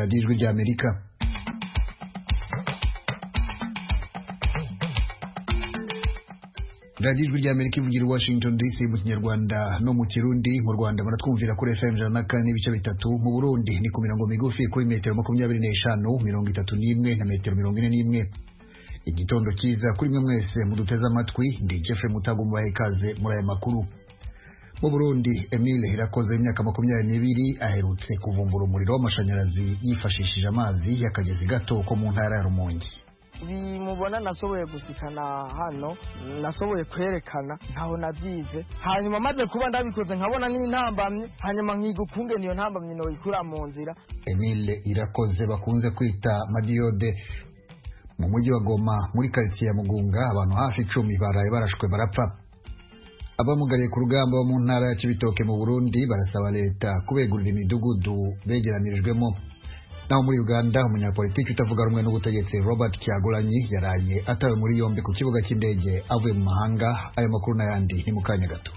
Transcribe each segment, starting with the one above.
radiyo ijwi ry'Amerika. radiyo ijwi ry'Amerika ivugira i Washington DC mu Kinyarwanda no mu Kirundi. Mu Rwanda baratwumvira kuri FM 104.3, mu Burundi ni ku mirongo migufi kuri metero 25, 31 na metero 41. Igitondo cyiza kuri mwe mwese muduteze amatwi. Ndi Jeffrey Mutagomba ikaze muri aya makuru. Mu Burundi Emile Irakoze imyaka 22 aherutse kuvumbura umuriro w'amashanyarazi yifashishije amazi y'akagezi gato ko mu ntara ya Rumonge. Mubona nasoboye gusikana hano, nasoboye kwerekana ntaho nabyize, hanyuma maze kuba ndabikoze nkabona n'intambamye, hanyuma nkigukunge niyo ntambamye no ikura mu nzira. Emile Irakoze bakunze kwita Madiode mu mujyi wa Goma muri quartier ya Mugunga, abantu hafi 10 baraye barashwe barapfa. Abamugariye ku rugamba mu ntara ya Cibitoke mu Burundi barasaba leta kubegurira imidugudu begeranirijwemo. Naho muri Uganda umunyapolitiki utavuga rumwe n'ubutegetsi Robert Kyagulanyi yaraye atawe muri yombi ku kibuga cy'indege avuye mu mahanga. Ayo makuru n'ayandi ni mu kanya gato.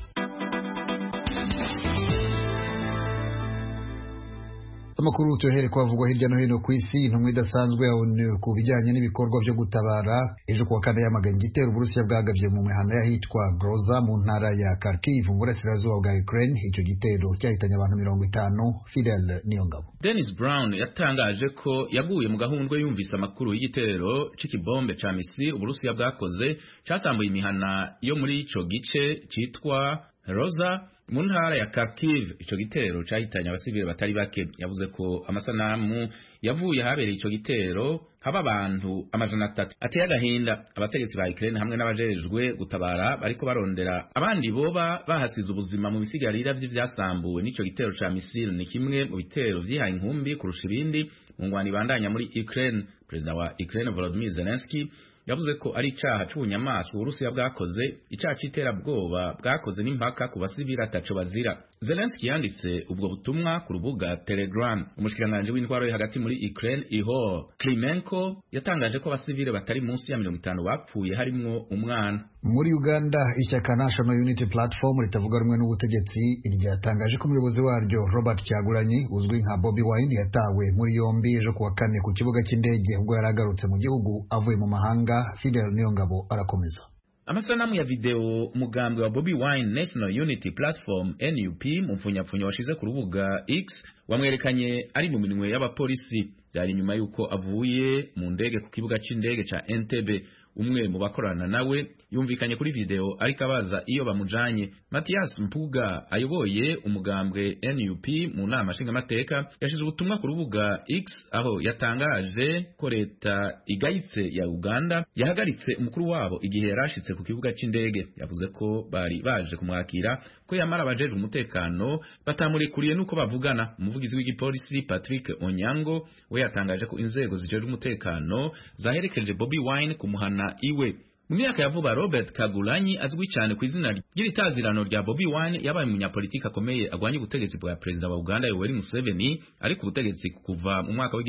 Amakuru tuhere kwavugwa hirya no hino ku isi. Intumwa idasanzwe ya ONU ku bijyanye n'ibikorwa byo gutabara ejo kuwa kane yamaganye igitero Uburusiya bwagabye mu mihana y'ahitwa Groza mu ntara ya Kharkiv mu burasirazuba bwa Ukraine. Icyo gitero cyahitanye abantu 50. Fidel Niyongabo. Dennis Brown yatangaje ko yaguye mu gahundwe yumvise amakuru y'igitero c'ikibombe ca misiri Uburusiya bwakoze casambuye imihana yo muri ico gice citwa Roza mu ntara ya Kharkiv. Ico gitero cahitanye abasivile batari bake. Yavuze ko amasanamu yavuye habereye ico gitero haba abantu amajana 3 ateye agahinda. Abategetsi ba Ukraine hamwe n'abajejwe gutabara bariko barondera abandi boba bahasize ubuzima mu bisigarira vy'ivyasambuwe n'ico gitero ca misiri. Ni kimwe mu bitero vyihaye inkumbi kurusha ibindi mu ngwani bandanya muri Ukraine. Perezida wa Ukraine Volodymyr Zelensky yavuze ko ari icaha c'ubunyamaswa Uburusiya bwakoze, icaha c'iterabwoba bwakoze n'impaka ku basivili ataco bazira. Zelensky yanditse ubwo butumwa ku rubuga Telegram. Umushikiranganje w'intwaro hagati muri Ukraine Ihor Klimenko yatangaje ko abasivili batari munsi ya 50 bapfuye harimwo umwana. Muri Uganda ishyaka National Unity Platform ritavuga rumwe n'ubutegetsi ryatangaje ko umuyobozi waryo Robert Kyagulanyi uzwi nka Bobi Wine yatawe muri yombi ejo kuwa kane ku kibuga cy'indege ubwo yaragarutse mu gihugu avuye mu mahanga. Fidel Niyongabo arakomeza. Amasanamu ya video umugambwe wa Bobi Wine National Unity Platform NUP mu mfunyapfunya washize ku rubuga X wamwerekanye ari mu minwe y'abapolisi. Byari nyuma yuko avuye mu ndege ku kibuga c'indege ca Entebbe. Umwe mu bakorana nawe yumvikanye kuri video ariko abaza iyo bamujanye. Mathias Mpuga ayoboye umugambwe NUP mu nama nshingamateka yashize ubutumwa ku rubuga X aho yatangaje ko leta igayitse ya Uganda yahagaritse umukuru wabo igihe yarashitse ku kibuga c'indege. Yavuze ko bari baje kumwakira ko yamara abajejwe umutekano batamurikuriye nuko bavugana. Umuvugizi w'igipolisi Patrick Onyango we yatangaje ko inzego zijejwe umutekano zaherekeje Bobi Wine ku muhana iwe. Mu myaka ya vuba Robert Kyagulanyi azwi cyane ku izina ry'itazirano rya Bobi Wine yabaye umunyapolitiki akomeye agwanye ubutegetsi bwa perezida wa Uganda Yoweri Museveni ari ku butegetsi kuva mu mwaka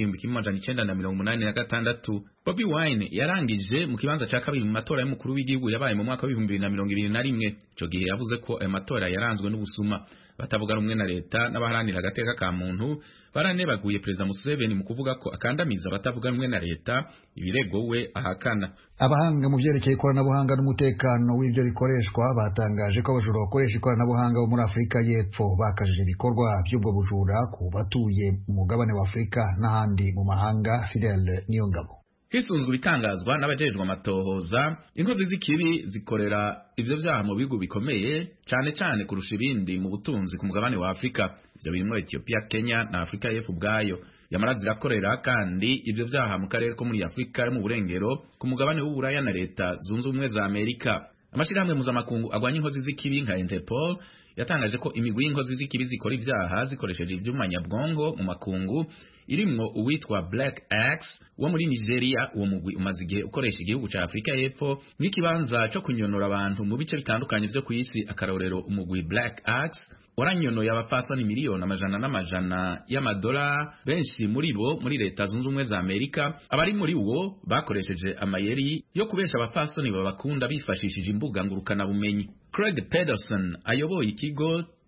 w'1986. Bobi Wine yarangije mu kibanza ca kabiri mu matora y'umukuru w'igihugu yabaye mu mwaka w'2021. Ico gihe yavuze ko ayo matora yaranzwe n'ubusuma. Batavuga rumwe na leta n'abaharanira agateka ka muntu baranebaguye perezida Museveni mu kuvuga ko akandamiza batavuga rumwe na leta, ibirego we ahakana. Abahanga mu byerekeye ikoranabuhanga n'umutekano w'ibyo bikoreshwa batangaje ko abajura bakoresha ikoranabuhanga bo muri Afurika y'Epfo bakajije ibikorwa by'ubwo bujura ku batuye mu mugabane wa Afurika n'ahandi mu mahanga. Fidel Niyongabo. Hisunzwe bitangazwa n'abajejwe amatohoza, inkozi z'ikibi zikorera ivyo vyaha mu bihugu bikomeye cyane cyane kurusha ibindi mu butunzi ku mugabane wa Afrika. Ivyo birimo Ethiopia, Kenya na Afrika y'Epfo ubwayo. Yamara zirakorera kandi ivyo vyaha mu karere ko muri Afrika mu burengero ku mugabane w'Uburaya na leta zunze ubumwe za Amerika. Amashirahamwe mpuzamakungu agwanya inkozi z'ikibi nka Interpol yatangaje ko imigwi y'inkozi z'ikibi zikora ivyaha zikoresheje ivyuma nyabwongo mu makungu irimwo uwitwa Black Axe wo muri Nigeria. Uwo mugwi umaze igihe ukoresha igihugu ca Afrika y'Epfo nk'ikibanza cyo kunyonora abantu mu bice bitandukanye vyo kw'isi. Akarorero umugwi Black Axe waranyonoye abapfasoni miliyoni amajana n'amajana y'amadolari, benshi muri bo muri leta zunze ubumwe za Amerika. Abari muri uwo bakoresheje amayeri yo kubesha abapfasoni babakunda bifashishije imbuga ngurukana bumenyi. Craig Pedersen ayoboye ikigo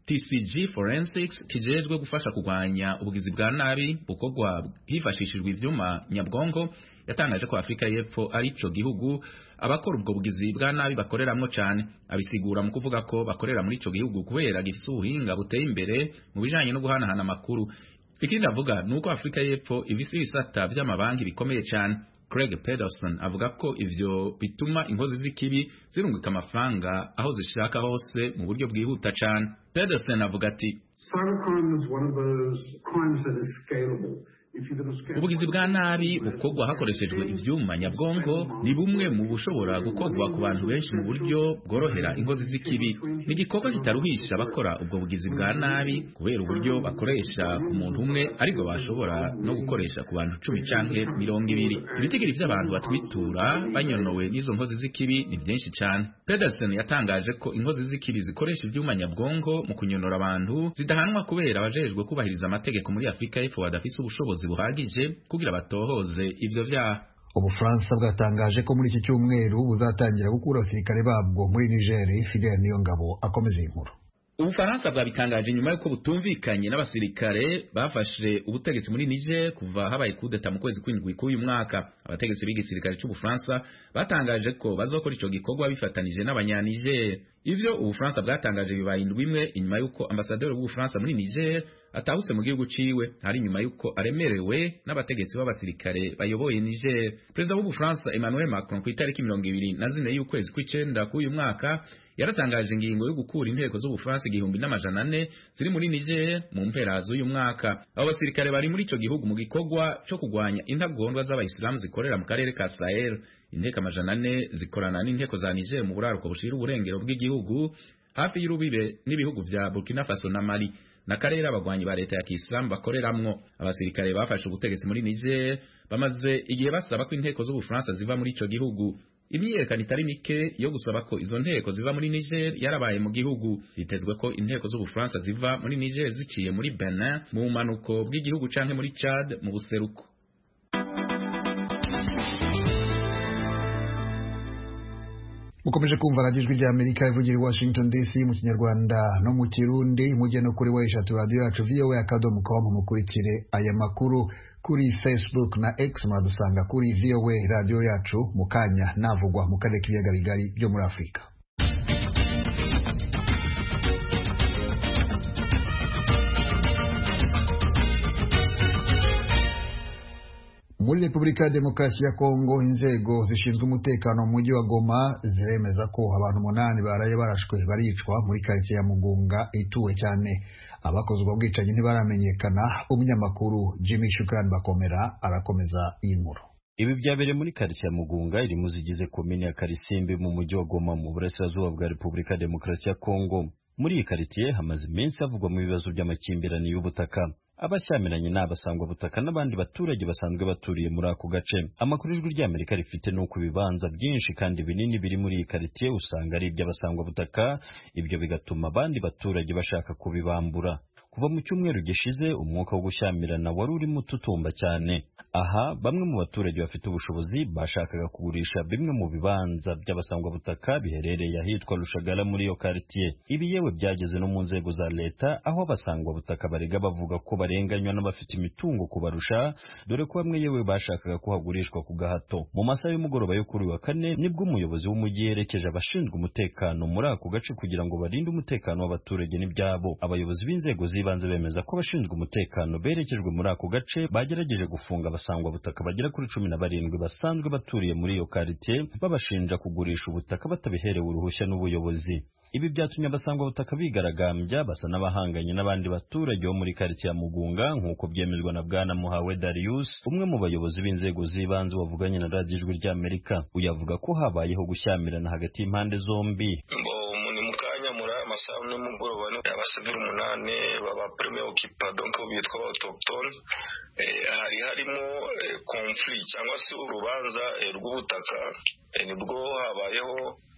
TCG Forensics kijejwe gufasha kugwanya ubugizi bwa nabi bukorwa hifashishijwe ivyuma nyabwongo yatangaje ko Afrika y'Epfo ari ico gihugu abakora ubwo bugizi bwa nabi bakoreramwo cyane. Abisigura mu kuvuga ko bakorera muri ico gihugu kubera gifise ubuhinga buteye imbere mu bijanye no guhanahana amakuru. Ikindi avuga nuko Afrika y'Epfo ibisi bisata by'amabanki bikomeye cyane. Craig Pedersen avuga ko ivyo bituma inkozi z'ikibi zirungika amafaranga aho zishaka hose mu buryo bwihuta cyane. Pedersen avuga ati cybercrime is one of those crimes that is scalable. Ubugizi bwa nabi bukorwa hakoreshejwe ivyuma nyabwongo ni bumwe mu bushobora gukorwa ku bantu benshi mu buryo bworohera inkozi z'ikibi. Ni igikorwa kitaruhisha abakora ubwo bugizi bwa nabi kubera uburyo bakoresha ku muntu umwe ariko bashobora no gukoresha ku bantu 10 canke 20. Ibitigiri vy'abantu batwitura banyonowe n'izo nkozi z'ikibi ni byinshi cyane. Pedersen yatangaje ko inkozi z'ikibi zikoresha ivyuma nyabwongo mu kunyonora abantu zidahanwa kubera abajejwe kubahiriza amategeko muri Afrika y'Epfo badafise ubushobozi buhagije kugira batohoze ivyo vyaha. Ubufaransa bwatangaje ko muri iki cyumweru buzatangira gukura abasirikare babwo muri Niger. Fidel Niyongabo akomeza inkuru. Ubufaransa bwabitangaje nyuma yuko butumvikanye n'abasirikare bafashe ubutegetsi muri Niger kuva habaye kudeta mu kwezi kw'indwi k'uyu mwaka. Abategetsi b'igisirikare cy'Ubufaransa batangaje ko bazokora ico gikorwa bifatanije n'abanyaniger. Ivyo Ubufaransa bwatangaje bibaye indwi imwe inyuma yuko ambasaderi w'Ubufaransa muri Niger atahutse mu gihugu ciwe, hari nyuma yuko aremerewe n'abategetsi b'abasirikare bayoboye Niger. Perezida w'Ubufaransa Emmanuel Macron ku itariki 24 y'ukwezi kw'icenda k'uyu mwaka yaratangaje ingingo yo gukura inteko z'Ubufaransa 1400 ziri muri Niger mu mpera z'uyu mwaka. Abo basirikare bari muri ico gihugu mu gikorwa cyo kugwanya intagondwa z'abayisilamu zikorera mu karere ka Sahel. Inteko 400 zikorana n'inteko za Niger mu buraruko bushira uburengero bw'igihugu hafi y'urubibe n'ibihugu vya Burkina Faso na Mali na karere abagwanyi ba leta ya Kiislamu bakoreramwo. Abasirikare bafashe ubutegetsi muri Niger bamaze igihe basaba ko inteko z'Ubufaransa ziva muri ico gihugu. Imyiyerekano itari mike yo gusaba ko izo nteko ziva muri Niger yarabaye mu gihugu. Bitezwe ko inteko z'Ubufaransa ziva muri Niger ziciye muri Benin mu manuko bw'igihugu canke muri Chad mu buseruko. Mukomeje kumva Radio ry'Amerika ivugira i Washington DC mu Kinyarwanda no mu Kirundi. Mujye no kuri weshatu radio yacu voa.com mukurikire aya makuru kuri Facebook na X, mwadusanga kuri VOA radio yacu. Mukanya navugwa mu karere k'ibiyaga bigari byo muri Afrika. Muri Repubulika ya Demokarasi ya Kongo, inzego zishinzwe umutekano mu mujyi wa Goma ziremeza ko abantu 8 baraye barashwe baricwa muri quartier ya Mugunga ituwe cyane. Abakoze ubwo bwicanyi ntibaramenyekana. Umunyamakuru Jimmy Shukran Bakomera arakomeza iyi nkuru. Ibi byabereye muri quartier ya Mugunga iri muzigize komine ya Karisimbi mu mujyi wa Goma mu burasirazuba bwa Repubulika ya Demokarasi ya Kongo. Muri iyi quartier hamaze iminsi havugwa mu bibazo by'amakimbirane y'ubutaka. Abashyamiranye n'abasangwa butaka n'abandi baturage basanzwe baturiye muri ako gace. Amakuru y'ijwi ry'Amerika rifite nuko ibibanza byinshi kandi binini biri muri iyi quartier usanga ari iby'abasangwa butaka, ibyo bigatuma abandi baturage bashaka kubibambura. Kuva mu cyumweru gishize umwuka wo gushyamirana wari urimo tutumba cyane. Aha bamwe mu baturage bafite ubushobozi bashakaga kugurisha bimwe mu bibanza by'abasangwa butaka biherereye ahitwa Rushagara muri iyo quartier. Ibi yewe byageze no mu nzego za leta aho abasangwa butaka barega bavuga ko barenganywa n'abafite imitungo kubarusha, dore ko bamwe yewe bashakaga kuhagurishwa ku gahato. Mu masaha y'umugoroba yo kuri wa kane nibwo umuyobozi w'umujyi yerekeje abashinzwe umutekano muri ako gace kugira ngo barinde umutekano w'abaturage n'ibyabo. Abayobozi b'inzego banze bemeza ko abashinzwe umutekano berekejwe muri ako gace bagerageje gufunga abasangwa butaka bagera kuri 17 basanzwe baturiye muri iyo quartier babashinja kugurisha ubutaka batabiherewe uruhushya n'ubuyobozi. Ibi byatumye abasangwa butaka bigaragambya basa n'abahanganye n'abandi baturage bo muri quartier ya Mugunga nk'uko byemezwa na Bwana Muhawe Darius, umwe mu bayobozi b'inzego z'ibanze wavuganye na Radio Ijwi ry'Amerika. Uyavuga ko habayeho gushyamirana hagati y'impande zombi. Amasaha n'umugoroba abasivili 8 baba premier occupant donc bitwa autochtone hari harimo conflict cyangwa se urubanza rw'ubutaka nibwo habayeho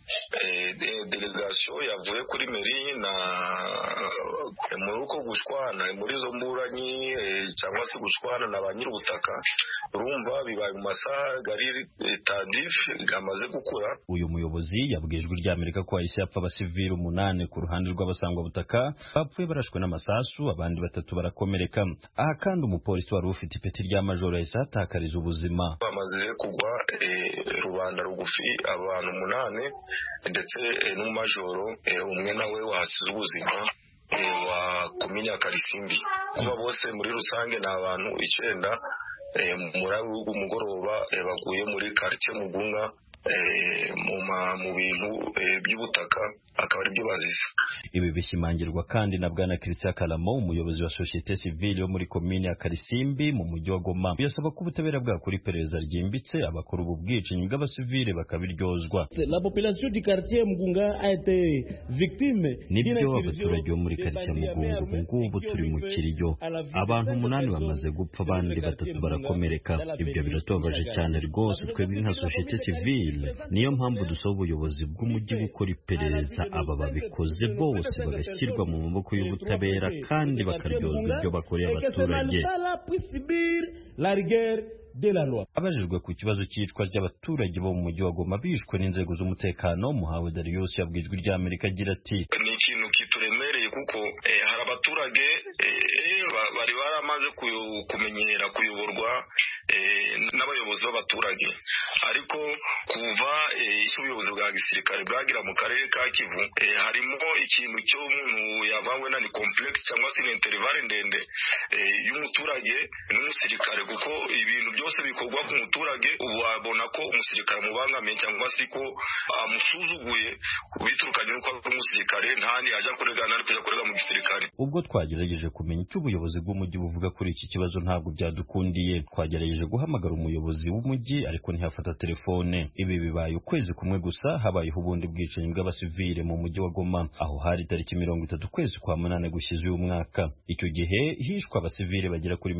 delegation yavuye kuri meri na muri uko gushwana muri zo mburanyi cyangwa se gushwana na ba nyir'ubutaka, urumva bibaye mu masaha gari tardif gamaze gukura. Uyu muyobozi yabwiye Ijwi ry'Amerika ko hahise hapfa abasivili 8 ku ruhande rw'abasangwa butaka bapfuye barashwe n'amasasu, abandi 3 barakomereka. Aha kandi umupolisi wari ufite ipeti rya majoro yahise atakariza ubuzima. Bamaze kugwa rubanda rugufi abantu 8 ndetse n'umajoro umwe nawe wahasize ubuzima wa komine ya Karisimbi. Kuba bose muri rusange ni abantu 9 muri umugoroba baguye muri quartier Mugunga mu bintu by'ubutaka, akaba ari byo bazize. Ibi bishimangirwa kandi na Bwana Christian Kalamo, umuyobozi wa societe civile yo muri komine ya Karisimbi mu mujyi wa Goma. Yasaba ko ubutabera bwakora iperereza ryimbitse abakora ubu bwicanyi bw'abasivile bakabiryozwa. La population du quartier Mugunga a été victime. Nibyo abaturage bo muri quartier Mugunga ngubu turi mu kiriyo. Abantu 8 bamaze gupfa, abandi 3 barakomereka. Ibyo biratubabaje cyane rwose twebwe nka societe civile. Niyo mpamvu dusaba ubuyobozi bw'umujyi gukora iperereza aba babikoze bose bagashyirwa mu maboko y'ubutabera kandi bakaryozwa ibyo bakoreye abaturage. Abajijwe ku kibazo cy'icwa ry'abaturage bo mu mujyi wa Goma bishwe n'inzego z'umutekano, Muhawe Darius yabwiye Ijwi ry'Amerika agira ati ni ikintu kituremereye kuko hari abaturage bari baramaze kumenyera kuyoborwa n'abayobozi b'abaturage, ariko kuva ubuyobozi bwa gisirikare bwagira mu karere ka Kivu harimo ikintu cyo umuntu yabawe na ni complex cyangwa se intervalle ndende y'umuturage n'umusirikare, kuko ibintu byose bikorwa ku muturage ubu abona ko umusirikare mubangamiye cyangwa se ko amusuzuguye biturukanye n'uko ari umusirikare, ntani ajya kuregana ari kujya kurega mu gisirikare. Ubwo twagerageje kumenya icyo ubuyobozi bw'umujyi buvuga kuri iki kibazo ntabwo byadukundiye. Twagerageje guhamagara umuyobozi w'umujyi ariko ntihafata telefone. Ibi bibaye ukwezi kumwe gusa habayeho ubundi bwicanyi bw'abasivile mu mujyi wa Goma, aho hari tariki 30 ukwezi kwa 8 gushize uyu mwaka. Icyo gihe hishwe abasivile bagera kuri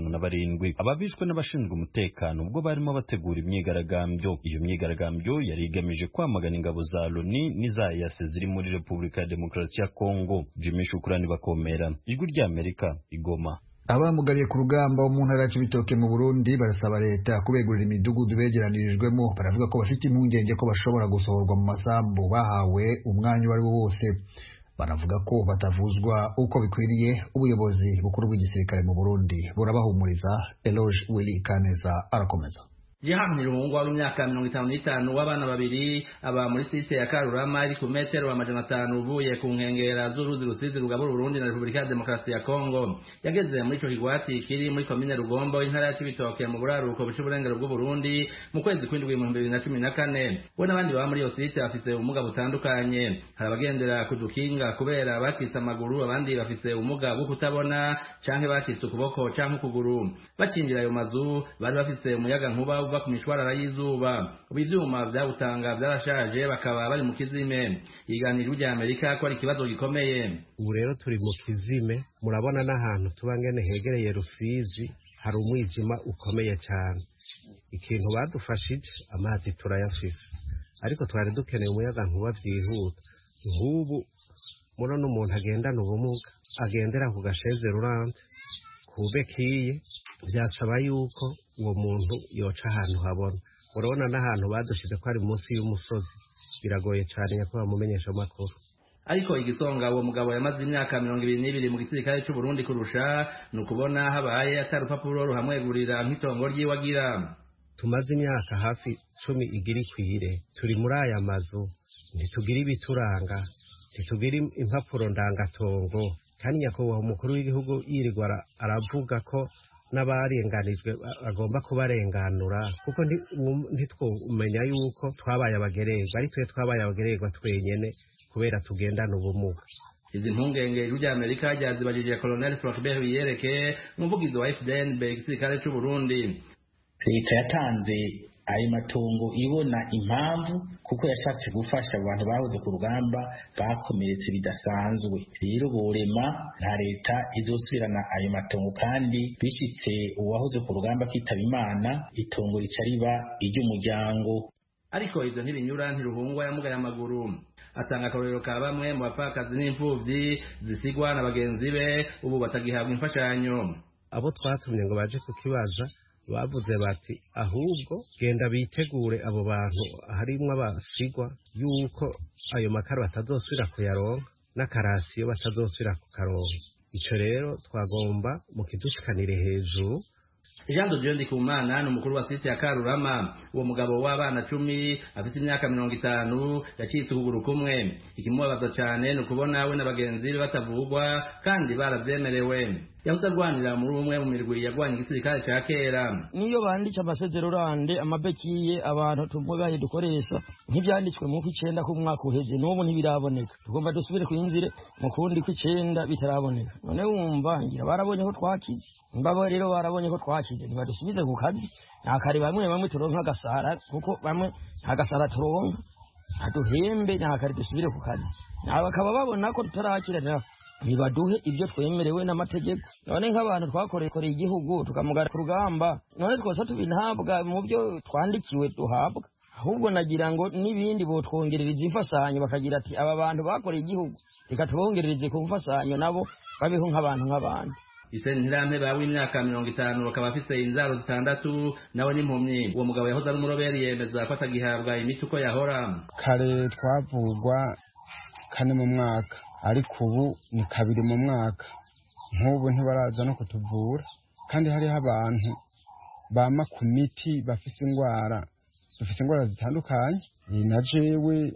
57. Ababishwe n'abashinzwe umutekano ubwo barimo bategura imyigaragambyo. Iyo myigaragambyo yari igamije kwamagana ingabo za Loni n'iza EAC ziri muri Repubulika ya Demokarasi ya Kongo. Jimmy Shukrani Bakomera, Ijwi ry'Amerika, Igoma. Abamugariye ku rugamba wo mu ntara ya Cibitoke mu Burundi barasaba leta kubegurira imidugudu begeranirijwemo. Baravuga ko bafite impungenge ko bashobora gusohorwa mu masambu bahawe umwanya wari wo wose. Baravuga ko batavuzwa uko bikwiriye. Ubuyobozi bukuru bw'igisirikare mu Burundi burabahumuriza. Eloge Willy Kaneza arakomeza. Jihamira umuhungu w'imyaka 55 w'abana babiri aba muri site ya Karurama iri ku metero 500 uvuye ku nkengera z'uruzi Rusizi rugabura Burundi na Repubulika ya Demokarasi ya Kongo. Yageze muri ico kigwati kiri muri komine Rugombo intara ya Cibitoke mu buraruko bw'uburengero bw'u Burundi mu kwezi kw'indwi 2014. We n'abandi baba muri iyo site bafite ubumuga butandukanye. Hari abagendera kudukinga kubera bakitse amaguru, abandi bafite ubumuga bwo kutabona canke bakitse ukuboko canke ukuguru. Bakinjira ayo mazu bari bafite umuyaga nkuba uva ku mishwarara y'izuba. Ibyuma byabutanga byarashaje bakaba bari mu kizime. Iganiro ry'Amerika ko ari ikibazo gikomeye. Ubu rero turi mu kizime, murabona n'ahantu tubangene hegereye Rusizi hari umwijima ukomeye cyane. Ikintu badufashije amazi turayafise, ariko twari dukeneye umuyaga nkuba byihuta. Nk'ubu murabona umuntu agendana ubumuga agendera ku gasheze rurante kubekiye, byasaba yuko uwo muntu yoca ahantu habona. Urabona n'ahantu badushize ko ari munsi y'umusozi, biragoye cyane nyakubahwa mumenyesha makuru. Ariko igisonga uwo mugabo yamaze imyaka 22 mu gisirikare cy'u Burundi kurusha nukubona habaye atarupapuro ruhamwegurira nk'itongo ryiwagira. Tumaze imyaka hafi 10 igiri kwire turi muri aya mazu, ntitugira ibituranga, ntitugira impapuro ndangatongo. Kandi nyakubahwa umukuru w'igihugu yirirwa aravuga ko n'abarenganijwe agomba kubarenganura, kuko ntitwumenya yuko twabaye abagererwa, ari twe twabaye abagererwa twenyene kubera tugendana ubumuga. Izi mpungenge ry'Amerika ryazibajije Colonel Floribert Biyereke, umuvugizi wa FDNB igisirikare cy'u Burundi. Leta yatanze ayo matongo ibona impamvu kuko yashatse gufasha abantu bahoze ku rugamba bakomeretse bidasanzwe. Rero borema nta leta izosubirana ayo matongo, kandi bishitse uwahoze ku rugamba kitaba Imana itongo rica riba iry'umuryango. ariko ivyo ntibinyura ntiruhungwa yamugaye amaguru. Atanga akarorero ka bamwe mu bapfakazi n'imfuvyi zisigwa na bagenzi be ubu batagihabwa imfashanyo. Abo twatumye ngo baje kukibaza bavuze bati ahubwo genda bitegure abo bantu harimwo abasigwa yuko ayo makaro batazosubira kuyaronka n'akarasiyo batazosubira kukaronka. Ico rero twagomba mu kidushikanire hejuru. Jean de Dieu Ndikumana ni umukuru wa site ya Karurama. Uwo mugabo w'abana 10 afite imyaka 50 yacitse ukuguru kumwe. Ikimubabaza cyane ni ukubona we n'abagenzi be batavugwa kandi baravyemerewe. Yahuze arwanira muri umwe mu mirwi yagwanye igisirikare ca kera. Niyo banditse amasezerorande amabekiye abantu tumugaye dukoresha nk'ibyanditswe mu kw'icenda ku mwaka uheze n'ubu ntibiraboneka. Tugomba dusubire kwinzire mu kundi kw'icenda bitaraboneka. None wumva ngira barabonye ko twakize. Mbabo rero barabonye ko twakize ntibadusubize ku kazi. Nakari bamwe turonka agasara kuko bamwe nta gasara turonka. Aduhembe nakari dusubire ku kazi. Bakaba babona ko tutarakira nibaduhe ibyo twemerewe n'amategeko. None nk'abantu twakoreye igihugu tukamugara ku rugamba none twose tubinhabwa mu byo twandikiwe duhabwa. Ahubwo nagira ngo nibindi bo twongerereza imfasanyo bakagira ati aba bantu bakoreye igihugu reka tubongerereze ku mfasanyo nabo babeho nk'abantu. Isentirame bawe imyaka 50 bakaba afise inzaro 6 nawe n'impumyi. Uwo mugabo yahoze ari umuroberi yemeza ko atagihabwa imiti uko yahora. Kare twavugwa kane mu mwaka ariko ubu ni 2 mu mwaka. Nk'ubu ntibaraza no kutuvura kandi hariho abantu bama ku miti bafise ingwara zitandukanye. Na jewe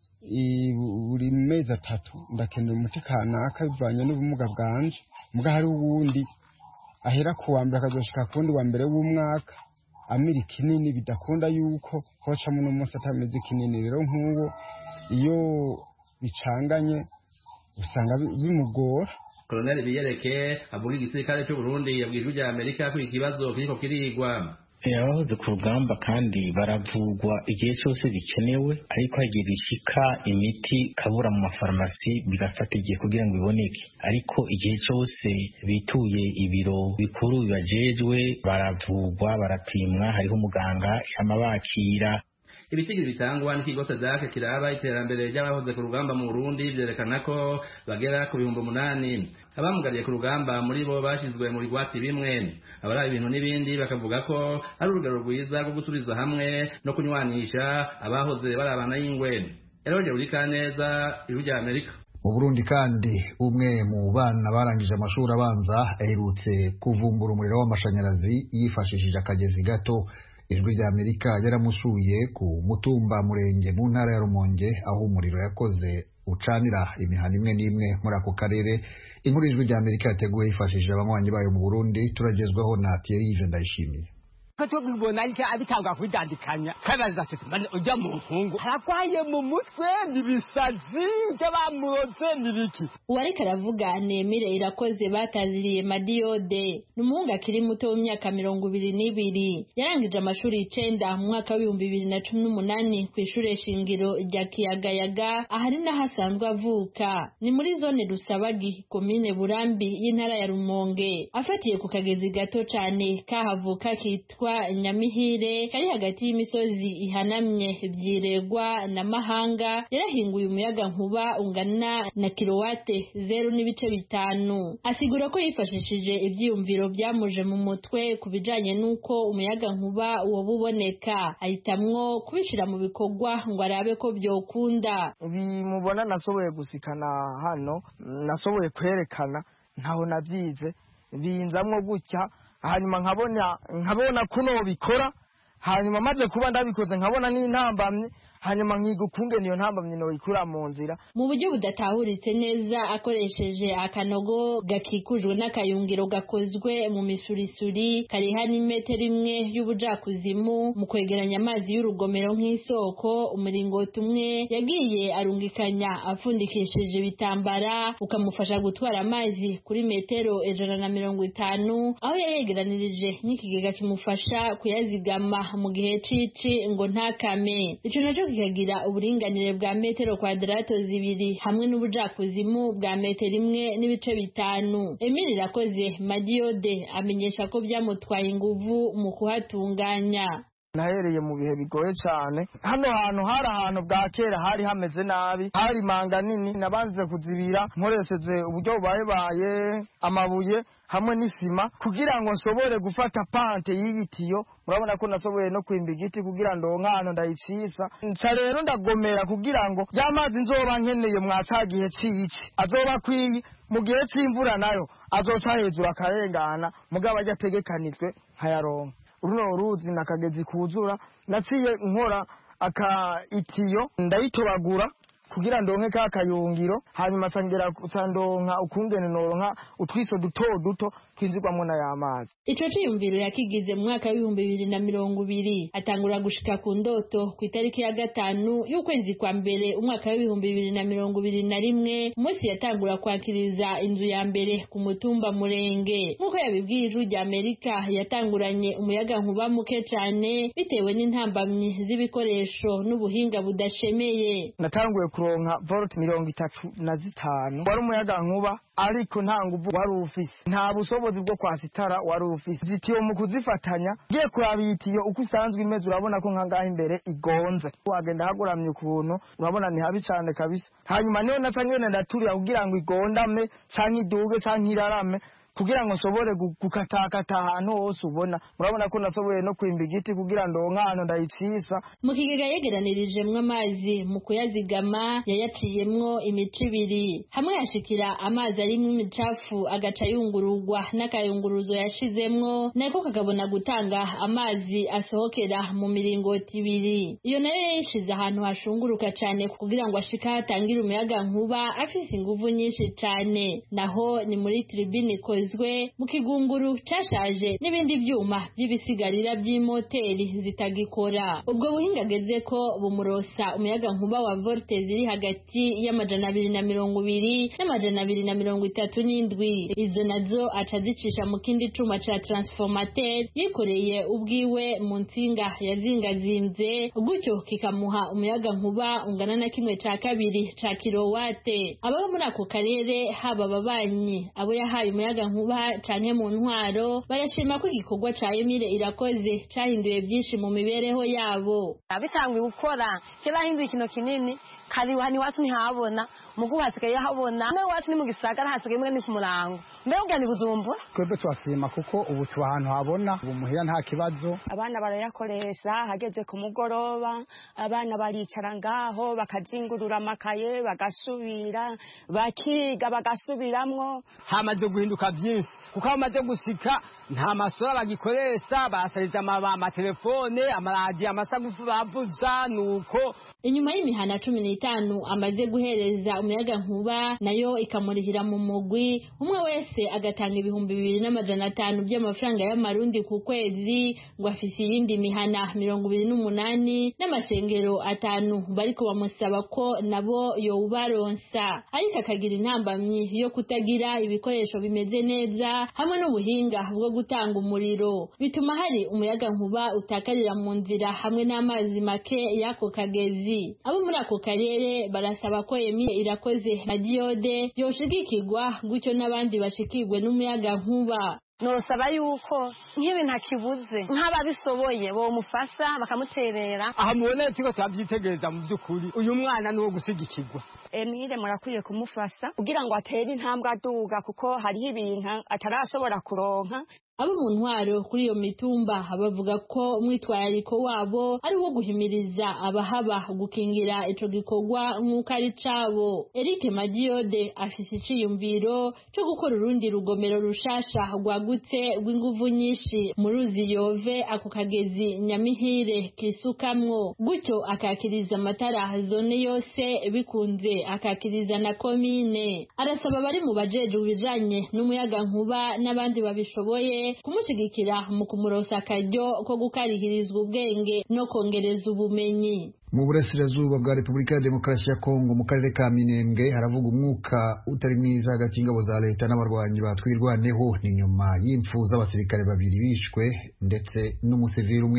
buri mezi 3 ndakenera umuti kanaka bivanye n'ubumuga bwanje. Muga hari uwundi ahera kuwa mbere akazoshika kundi wa mbere w'umwaka amiri kinini bidakunda yuko hoca mu n'umunsi atameze kinini. Rero nk'uwo iyo bicanganye usanga bimugora. Colonel Biyereke avuga igisirikare cy'u Burundi yabwijwe rya Amerika ko ikibazo kiriko kirigwa. Abahoze ku rugamba kandi baravugwa igihe cyose bikenewe, ariko hagiye bishika imiti kabura mu mafarumasi bigafata igihe kugira ngo iboneke. Ariko igihe cyose bituye ibiro bikuru bibajejwe baravugwa barapimwa, hariho umuganga yamabakira. Ibitigiri bitangwa n'ikigo Sadaka kiraba iterambere ry'abahoze ku rugamba mu Burundi byerekana ko bagera ku 8,000. Abamugariye ku rugamba muri bo bashizwe mu rigwati bimwe. Abari ibintu n'ibindi bakavuga ko ari urugero rwiza rwo gusubiza hamwe no kunywanisha abahoze barabana y'ingwe. Eroje urika neza ijwi rya Amerika. Mu Burundi kandi umwe mu bana barangije amashuri abanza aherutse kuvumbura umuriro w'amashanyarazi yifashishije akagezi gato. Ijwi rya Amerika yaramusuye ku mutumba murenge mu ntara ya Rumonge aho umuriro yakoze ucanira imihana imwe n'imwe muri ako karere. Inkuru ijwi rya Amerika yateguye yifashishije abanywanyi bayo mu Burundi turagezwaho na Thierry Ndayishimiye. Kato kubona ariko abitanga kwidandikanya kabaza ati ujya mu nkungu harakwaye mu mutwe nibisazi by'abamuroze nibiki. Uwareka aravuga Nemire Irakoze bataziriye Madiode n'umuhungu akiri muto w'imyaka 22 yarangije amashuri 9 mu mwaka wa 2018 ku ishure shingiro rya Kiyagayaga ahari nahasanzwe avuka ni muri zone Rusabagi komine Burambi y'intara ya Rumonge. Afatiye ku kagezi gato cyane kahavuka kitwa Nyamihire kari hagati y'imisozi ihanamye Byiregwa na Mahanga yarahinguye umuyaga nkuba ungana na kilowate 0.5. Asigura ko yifashishije ibyiyumviro byamuje mu mutwe kubijanye nuko umuyaga nkuba uwo buboneka ahitamwo kubishira mu bikorwa ngo arabe ko byokunda. Mubona nasoboye gusikana hano nasoboye kwerekana ntaho nabyize binzamwo gutya hanyuma nkabona kuno bikora hanyuma maze kuba ndabikoze nkabona n'intambamye hanyuma nkigukunge niyo ntambamye no ikura mu nzira mu buryo budatahuritse neza akoresheje akanogo gakikujwe n'akayungiro gakozwe mu misurisuri kari hani metero imwe y'ubujakuzimu mu kwegeranya amazi y'urugomero nk'isoko. Umuringoti umwe yagiye arungikanya apfundikishije ibitambara ukamufasha gutwara amazi kuri metero 150 aho yayegeranirije n'ikigega kimufasha kuyazigama mu gihe cici ngo ntakame. Ico naco kikagira uburinganire bwa metero kwadrato 2 hamwe n'ubujakuzimu bwa metero 1.5. Emile Irakoze Madiode amenyesha ko byamutwaye inguvu mu kuhatunganya. nahereye mu bihe bigoye cyane. Hano hantu hari ahantu bwa kera hari hameze nabi, hari manga nini, nabanze kuzibira nkoresheje uburyo bubaye amabuye hamwe n'isima kugira ngo nsobore gufata pante y'igitiyo. Murabona ko nasoboye no kwimba igiti kugira ngo nkano ndayicisa. Nca rero ndagomera kugira ngo y'amazi nzoba nkeneye mwacagihe ciki azoba kwiye mu gihe c'imvura nayo azoca hejuru akarengana mugabo ajya ategekanijwe nkayaronka. Runo ruzi nakagezi kuzura naciye nkora itiyo ndayitobagura kugira ndonke ka kayungiro hanyuma sandonka ukungene noronka utwiso duto twinjirwamo na y'amazi. Ico ciyumviro yakigize mu mwaka w'2020 atangura gushika ku ndoto ku itariki ya 5 y'ukwezi kwa mbere umwaka w'2021 umunsi yatangura kwakiriza inzu ya mbere ku mutumba Murenge. Nkuko yabibwiye Ijwi rya Amerika, yatanguranye umuyaga nkuba muke cyane bitewe n'intambamyi z'ibikoresho n'ubuhinga budashemeye. Natanguye kuronka volt 35 wari umuyaga nkuba ariko nta nguvu wari ufise, nta bushobozi bwo kwasitara wari ufise. Zitiyo mu kuzifatanya giye kurabitiyo uko isanzwe imeze urabona ko nkangaha imbere igonze, wagenda hagoramye ukuntu urabona ni habi cyane kabisa. Hanyuma niyo naca ngene ndaturira kugira ngo igondame canke iduge canke irarame kugira ngo nsobore gukatakata ahantu hose ubona. Murabona ko nasoboye no kwimba igiti kugira ngo nkano ndayicisa. Mu kigega yegeranirijemwo amazi mu kuyazigama yayaciyemwo imico ibiri, hamwe yashikira amazi arimwo imicafu agaca yungururwa n'akayunguruzo yashizemwo, nako kakabona gutanga amazi asohokera mu miringoti ibiri. Iyo nayo yayishize ahantu hashunguruka cyane kugira ngo ashika hatangira umuyaga nkuba afise inguvu nyinshi cyane. Naho ni muri tribune mu kigunguru cyashaje n'ibindi byuma by'ibisigarira by'imoteri zitagikora. Ubwo buhinga ageze ko bumurosa umuyaga nkuba wa voltage ziri hagati y'amajana 220 n'amajana 237. Izo nazo aca zicisha mu kindi cuma ca transformateur yikoreye ubwiwe mu nsinga yazingazinze, gutyo kikamuha umuyaga nkuba ungana na 1/2 ca kilowate. Ababa muri ako karere haba ababanyi abo yahaye umuyaga nkuba canke mu ntwaro barashima ko igikorwa ca Emile Irakoze cahinduye byinshi mu mibereho yabo. Abitangwe gukora cyahinduye ikintu kinini kari hani wacu ntihabona mugu hasigaye habona nawe wacu ni mu gisagara hasigaye mwe ni ku murango mbere ugani Bujumbura. Twebwe twasima kuko ubu tuba ahantu habona ubu muhira nta kibazo. Abana barayakoresha hageze ku mugoroba, abana baricara ngaho bakazingurura amakaye bagasubira bakiga bagasubiramwo. Hamaze guhinduka byinshi kuko hamaze gusika nta masora bagikoresha, basariza amatelefone, amaradiyo, amasagufu bavuza nuko. Inyuma y'imihana 15 amaze guhereza umuyaga nkuba nayo ikamurihira mu mugwi, umwe wese agatanga 2,500 by'amafaranga y'amarundi ku kwezi, ngo afise iyindi mihana 28 n'amasengero 5 bariko bamusaba ko nabo yobaronsa. Ariko akagira intambamyi yo kutagira ibikoresho bimeze neza hamwe n'ubuhinga bwo gutanga umuriro, bituma hari umuyaga nkuba utakarira mu nzira hamwe n'amazi make yako kagezi. Abo muri ako karere barasaba ko Emile Irakoze na Diode yoshigikirwa gutyo n'abandi bashikirwe n'umuyaga nkuba. Nosaba yuko nk'ibintu akibuze nk'ababisoboye bo mufasha bakamuterera. Aha mubone tiko twabyitegereza mu byukuri uyu mwana niwo gusigikirwa. Emile murakwiye kumufasha kugira ngo atere intambwe aduga kuko hariho ibintu atarashobora kuronka. Abo mu ntwaro kuri iyo mitumba bavuga ko umwitwarariko wabo ari wo guhimiriza abahaba gukingira ico gikorwa nk'uko ari cabo. Eric Madiode afise iciyumviro cyo gukora urundi rugomero rushasha rwagutse rw'inguvu nyinshi mu ruzi Yove, ako kagezi Nyamihire kisukamwo, gutyo akakiriza amatara zone yose bikunze akakiriza na komine. Arasaba bari mu bajeje ubijanye n'umuyaga nkuba n'abandi babishoboye kumushigikira mu kumurosa akaryo ko gukarihirizwa ubwenge no kongereza ubumenyi. Mu burasirazuba bwa Repubulika ya Demokarasi ya Kongo mu karere ka Minembwe haravuga umwuka utari mwiza hagati y'ingabo za leta n'abarwanyi batwirwaneho, ni nyuma y'impfu z'abasirikare babiri bishwe ndetse n'umusivili umwe.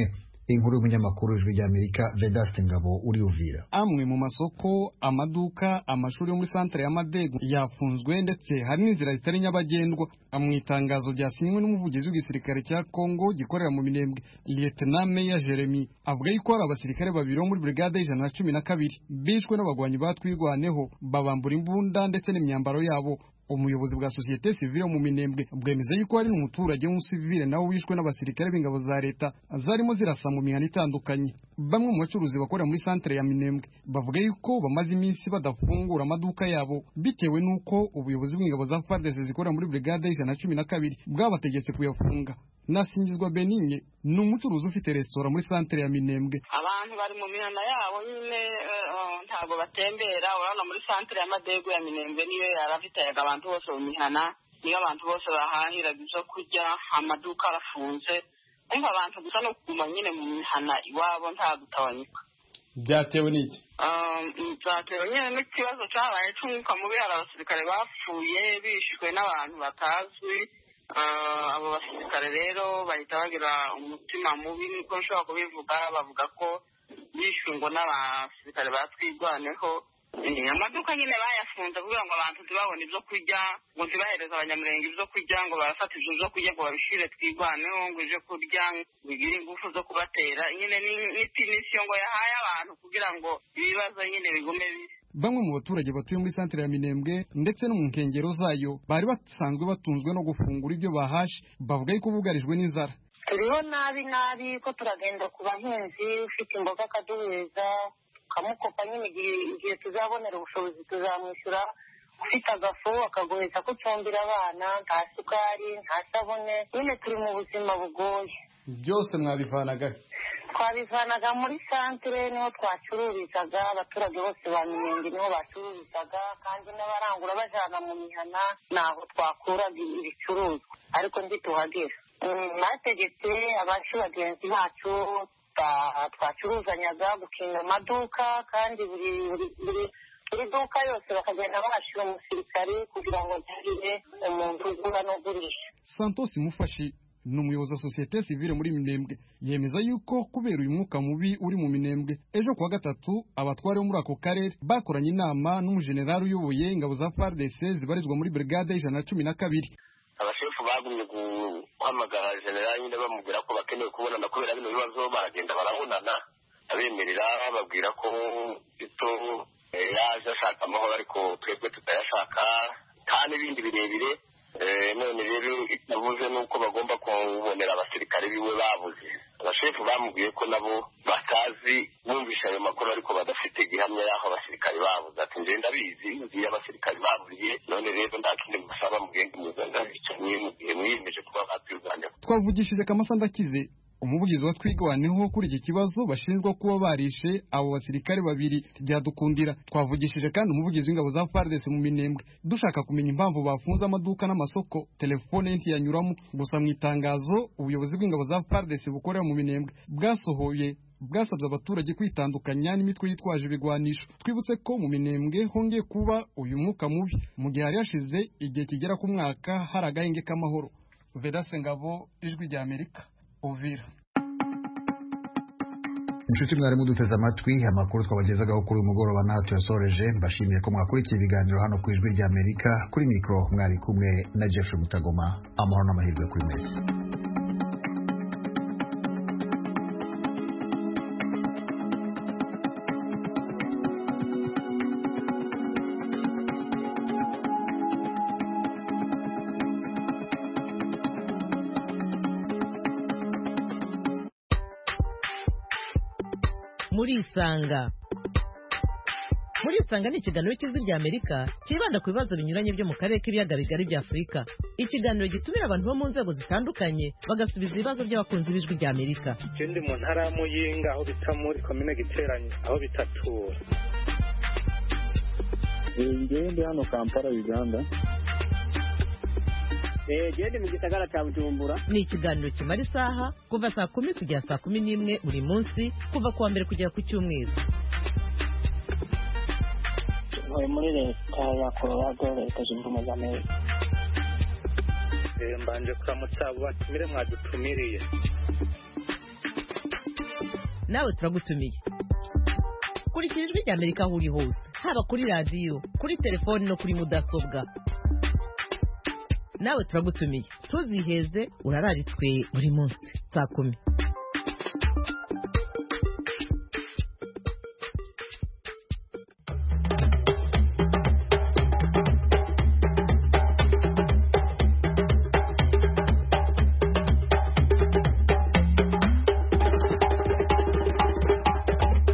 inkuru y'umunyamakuru w'Ijwi ry'Amerika Vedaste Ngabo uri Uvira. Amwe mu masoko, amaduka, amashuri yo muri centre ya Madegu yafunzwe ndetse hari n'inzira zitari nyabagendwa. Mu itangazo ryasinywe n'umuvugizi w'igisirikare cya Kongo gikorera mu Minembwe, Lieutenant Meya Jeremy avuga yuko hari abasirikare babiri muri brigade y'I112 bishwe n'abagwanyi batwirwaneho babambura imbunda ndetse n'imyambaro yabo. Umuyobozi bwa societe civile mu Minembwe bwemeza yuko ari umuturage w'umusivile nawe wishwe n'abasirikare b'ingabo za leta zarimo zirasa mu mihana itandukanye. Bamwe mu bacuruzi bakorera muri centre ya Minembwe bavuga yuko bamaze iminsi badafungura amaduka yabo bitewe nuko ubuyobozi bw'ingabo za FARDC zikorera muri brigade y'I112 bwabategetse kuyafunga. Nasingizwa Benigne ni umucuruzi ufite restaurant muri centre ya Minembwe. Abantu bari mu mihana yabo nyine ntabwo batembera, urabona muri centre ya Madegu ya Minembwe niyo yaravitayaga abantu bose mu mihana, niyo abantu bose bahahira ibyo kurya, amaduka arafunze, umva abantu gusa no kuguma nyine mu mihana iwabo nta gutawanyika. Byatewe n'iki? Byatewe nyine n'ikibazo cyabaye cy'umwuka mubi, hari abasirikare bapfuye bishwe n'abantu batazwi. Abo basirikare rero bahita bagira umutima mubi, niko nshobora kubivuga, bavuga ko bishwe ngo n'abasirikare batwirwaneho. Amaduka nyine bayafunze kugira ngo abantu ntibabone ibyo kurya, ngo ntibahereze abanyamurenge ibyo kurya, ngo barafata ibyo kurya ngo babishire twirwaneho, ngo ibyo kurya bigire ingufu zo kubatera. Nyine n'ipinisiyo ngo yahaye abantu kugira ngo ibibazo nyine bigume bise. Bamwe mu baturage batuye muri centre ya Minembwe ndetse no mu nkengero zayo bari basanzwe batunzwe no gufungura ibyo bahashe, bavuga yuko bugarijwe n'inzara. Turiho nabi ko turagenda ku bahinzi, ufite imboga akaduheza kamukopa nyine igihe tuzabonera ubushobozi tuzamwishyura, ufite agafu akagoheza ko combira abana, nta sukari nta sabune, nyine turi mu buzima bugoye. Byose mwabivanaga? Twabivanaga muri centre, niho twacururizaga, abaturage bose ba Minembwe niho bacururizaga, kandi n'abarangura bajana mu mihana naho twakuraga ibicuruzwa, ariko ntituhagera. Bategetse abacu bagenzi bacu twacuruzanyaga gukinga amaduka, kandi buri duka yose bakagenda bahashira umusirikare kugira ngo ntihagire umuntu ugura n'ugurisha. Santos Mufashi ni umuyobozi wa societe civile muri Minembwe, yemeza yuko kubera uyu mwuka mubi uri mu Minembwe, ejo kuwa gatatu abatware bo muri ako karere bakoranye inama n'umujenerali uyoboye ingabo za FARDC zibarizwa muri brigade y'I112. Abashefu bagumye guhamagara generali nyine bamubwira ko bakeneye kubonana kubera bino bibazo, baragenda barabonana abemerera, bababwira ko ito yaje ashaka amahoro ariko twebwe tutayashaka kandi ibindi birebire. None rero itavuze nuko bagomba kubonera abasirikare biwe babuze. Abashefu bamubwiye ko nabo batazi bumvisha ayo makuru ariko badafite gihamya y'aho abasirikare babuze. Ati nje ndabizi nzi abasirikare baburiye, none rero nta kindi musaba mugende muzanga bicanye mu gihe mwiyemeje kuba batwirwanya. Twavugishije Kamasa Ndakize, umuvugizi wa twirwaneho kuri iki kibazo bashinjwa kuba barishe abo basirikare babiri byadukundira. Twavugishije kandi umuvugizi w'ingabo za FARDC mu Minembwe dushaka kumenya impamvu bafunze amaduka n'amasoko, telefone ntiyanyuramo. Gusa mu itangazo ubuyobozi bw'ingabo za FARDC bukorera mu Minembwe bwasohoye bwasabye abaturage kwitandukanya n'imitwe yitwaje ibigwanisho. Twibutse ko mu Minembwe hongeye kuba uyu mwuka mubi mu gihe hari hashize igihe kigera ku mwaka hari agahenge k'amahoro. Vedaste Ngabo, Ijwi ry'Amerika, Uvira. Inshuti mwarimu duteze amatwi, amakuru twabagezagaho kuri uyu mugoroba naho tuyasoreje. Mbashimiye ko mwakurikiye ibiganiro hano ku Ijwi ry'Amerika. Kuri mikro mwari kumwe na Jeff Mutagoma. Amahoro n'amahirwe kuri mwese. Murisanga ni ikiganiro cy'Ijwi ry'Amerika kibanda ku bibazo binyuranye byo mu karere k'ibiyaga bigari bya Afurika. Ikiganiro gitumira abantu bo mu nzego zitandukanye bagasubiza ibibazo by'abakunzi b'Ijwi ry'Amerika. Ikindi mu ntara ya Muyinga aho bita muri komine Giteranye aho bita Tura. Ngende hano Kampala Uganda. Gende mu gisagara cya Bujumbura. Ni ikiganiro kimara isaha kuva saa 10 kugera saa 11 buri munsi kuva kuwa mbere kugera ku cyumweru. Muri leta ya Colorado, leta zunze ubumwe za Amerika. Mbanje kuramutsa abo batumire mwadutumiriye. nawe turagutumiye. Kurikira Ijwi ry'Amerika aho uri hose, haba kuri radiyo, kuri telefoni no kuri mudasobwa. Nawe turagutumiye, ntuziheze, urararitswe buri munsi saa 10.